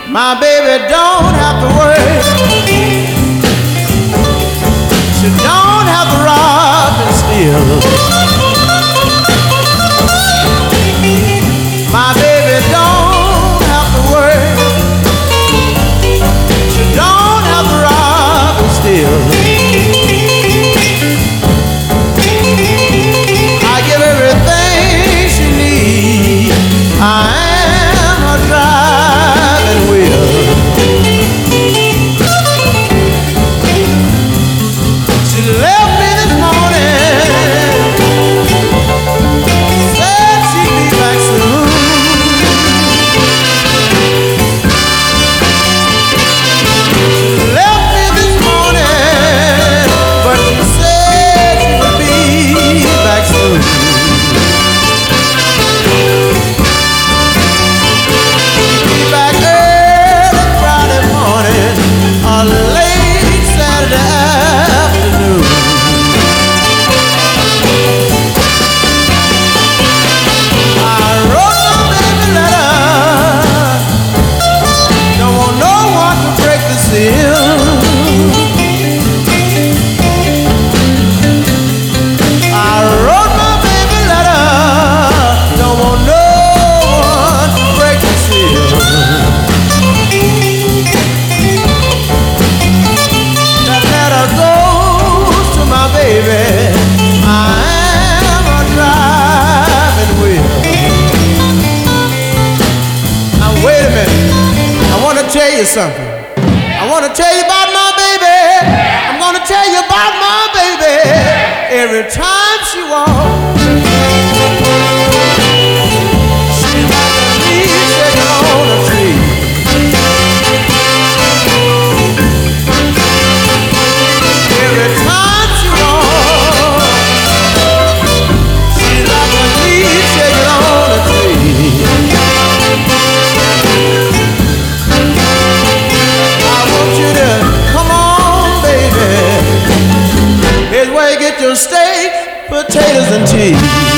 My baby don't have to worry. She don't have to rob and steal. My baby don't have to worry. She don't have to rob and steal. I give everything she needs. I am her driving wheel. She left me this morning, said she'd be back soon. She left me this morning, but she said she would be back soon. Be back early Friday morning or late Saturday afternoon. I wrote my baby letter, don't want no one to break the seal. I wrote my baby letter, don't want no one to break the seal. That letter goes to my baby. I am a driving wheel. Now wait a minute. I want to tell you something. I want to tell you about my baby. I'm going to tell you about my baby. Every time she walks, she's like a leaf shaking on a tree. Every time she walks, she's like a leaf shaking on a tree. I want you to come on, baby. Here's where you get your steak, potatoes, and cheese.